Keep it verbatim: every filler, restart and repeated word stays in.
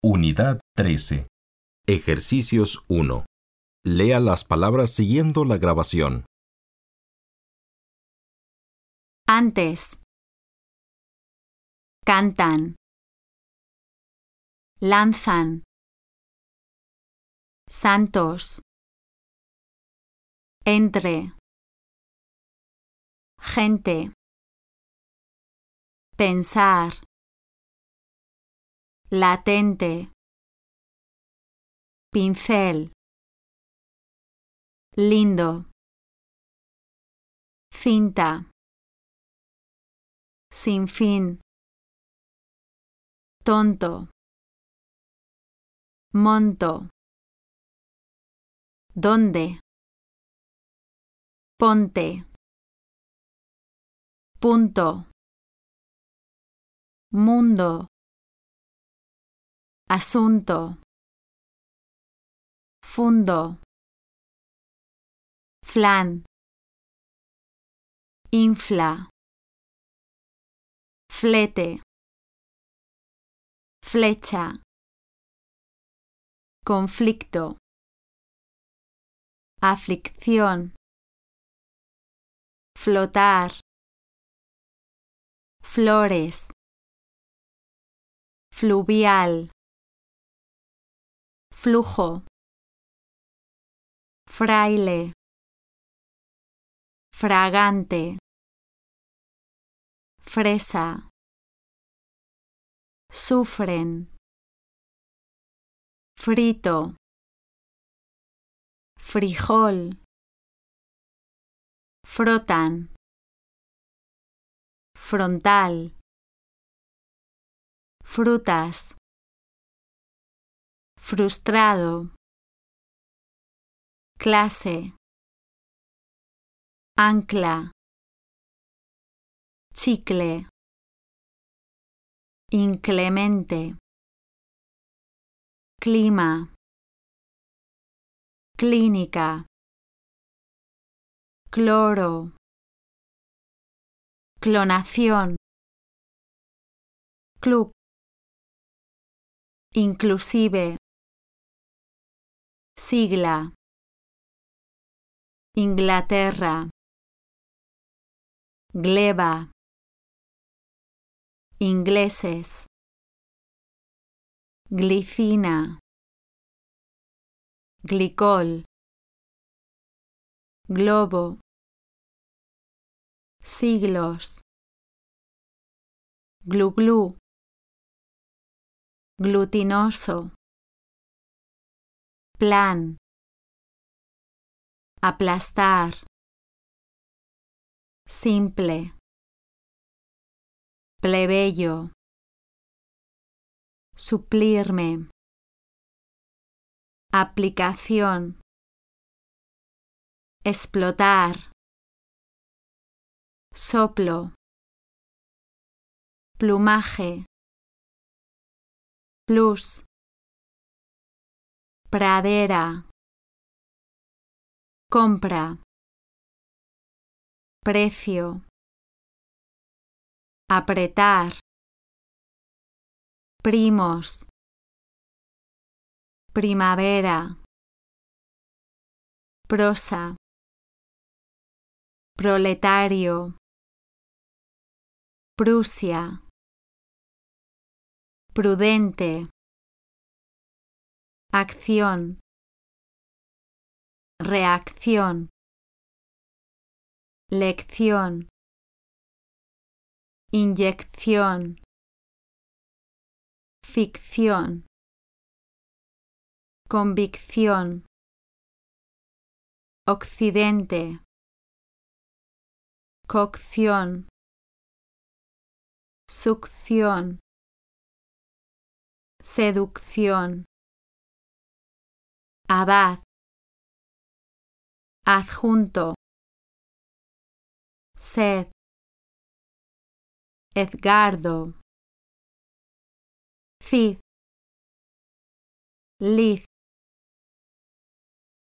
Unidad trece. Ejercicios uno. Lea las palabras siguiendo la grabación. Antes. Cantan. Lanzan. Santos. Entre. Gente. Pensar. Latente. Pincel. Lindo. Cinta. Sin fin. Tonto. Monto. ¿Dónde? Ponte. Punto. Mundo. Asunto. Fundo. Flan. Infla. Flete. Flecha. Conflicto. Aflicción. Flotar. Flores. Fluvial. Flujo. Fraile. Fragante. Fresa. Sufren. Frito. Frijol. Frotan. Frontal. Frutas. Frustrado. Clase. Ancla. Chicle. Inclemente. Clima. Clínica. Cloro. Clonación. Club. Inclusive. Sigla. Inglaterra. Gleba. Ingleses. Glicina. Glicol. Globo. Siglos. Glu-glu. Glutinoso. Plan. Aplastar. Simple. Plebeyo. Suplirme. Aplicación. Explotar. Soplo. Plumaje. Plus. Pradera. Compra. Precio. Apretar. Primos. Primavera. Prosa. Proletario. Prusia. Prudente. Acción. Reacción. Lección. Inyección. Ficción. Convicción. Occidente. Cocción. Succión. Seducción. Abad. Adjunto. Sed. Edgardo. Cid. Liz.